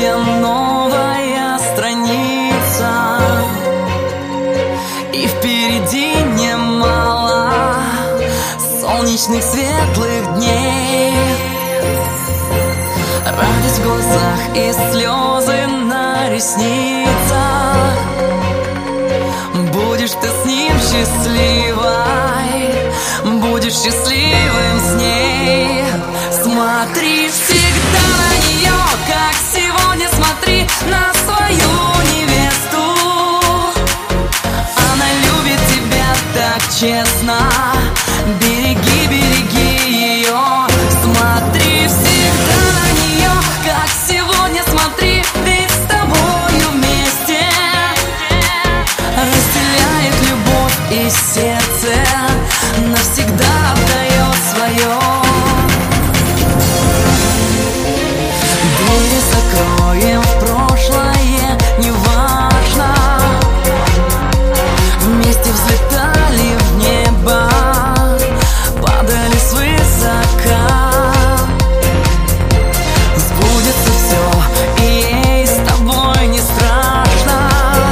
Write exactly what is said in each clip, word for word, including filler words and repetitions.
тебе новая страница, и впереди немало солнечных светлых дней. Радость в глазах и слезы на ресницах. Будешь ты с ним счастливой, будешь счастливым с ней. Смотри всегда на нее, как сегодня смотри на свою невесту. Она любит тебя так честно, береги, береги ее. Смотри всегда на нее, как сегодня смотри, ведь с тобою вместе разделяет любовь и сердце, навсегда отдает свое. Двери закроем в прошлое, неважно. Вместе взлетали в небо, падали свысока. Сбудется все, и ей с тобой не страшно,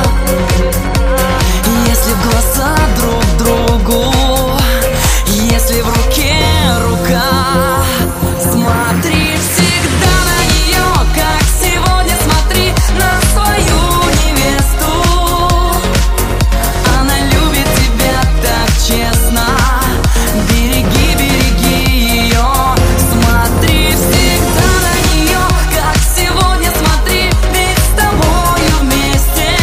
если в глаза друг другу, если в руке рука. Смотри всегда на нее, как сегодня смотри на свою невесту. Она любит тебя так честно, береги, береги ее. Смотри всегда на нее, как сегодня смотри, ведь с тобою вместе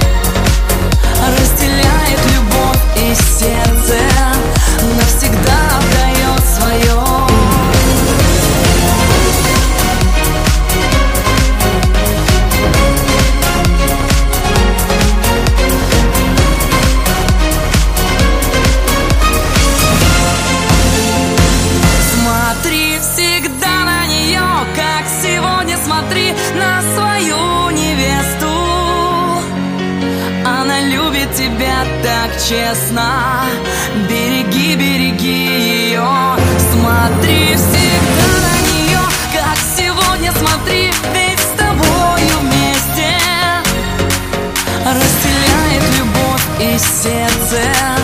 разделяет любовь и сердце, навсегда отдает свое. Смотри всегда на нее, как сегодня смотри на свою невесту. Она любит тебя так честно, береги, береги ее. Смотри всегда на нее, как сегодня смотри, ведь с тобою вместе разделяет любовь и сердце,